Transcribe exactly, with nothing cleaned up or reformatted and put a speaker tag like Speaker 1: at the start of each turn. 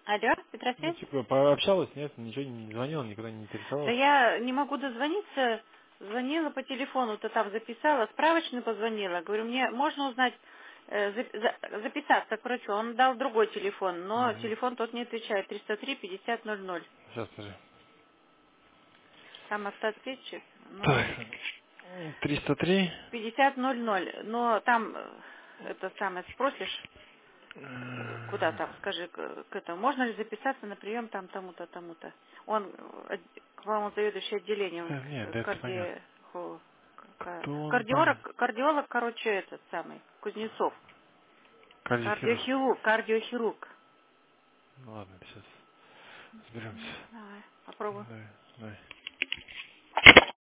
Speaker 1: Алло,
Speaker 2: Ну,
Speaker 1: Петросвет?
Speaker 2: типа, пообщалась, нет, ничего не звонила, никуда не
Speaker 1: Да
Speaker 2: интересовалась.
Speaker 1: я не могу дозвониться. Звонила по телефону-то там записала, справочную позвонила. Говорю, мне можно узнать, э, за- за- записаться к врачу. Он дал другой телефон, но
Speaker 2: Угу.
Speaker 1: телефон тот не отвечает. триста три пятьдесят ноль ноль.
Speaker 2: Сейчас скажи.
Speaker 1: Там автоответчик, но
Speaker 2: Так, триста три.
Speaker 1: пятьдесят ноль ноль. Но там э, это самое спросишь, э, куда там, скажи, к, к этому, можно ли записаться на прием там тому-то, тому-то. Он, э, от- по-моему, заведующий отделением, он
Speaker 2: Да, нет,
Speaker 1: э,
Speaker 2: да это понятно.
Speaker 1: карди... хо- ка-
Speaker 2: Кто он там?
Speaker 1: кардиолог, кардиолог, короче, этот самый, Кузнецов.
Speaker 2: Кардиохирург.
Speaker 1: Кардиохирург, кардиохирург.
Speaker 2: Ну ладно, сейчас разберемся.
Speaker 1: Давай, попробуй.
Speaker 2: Давай, давай.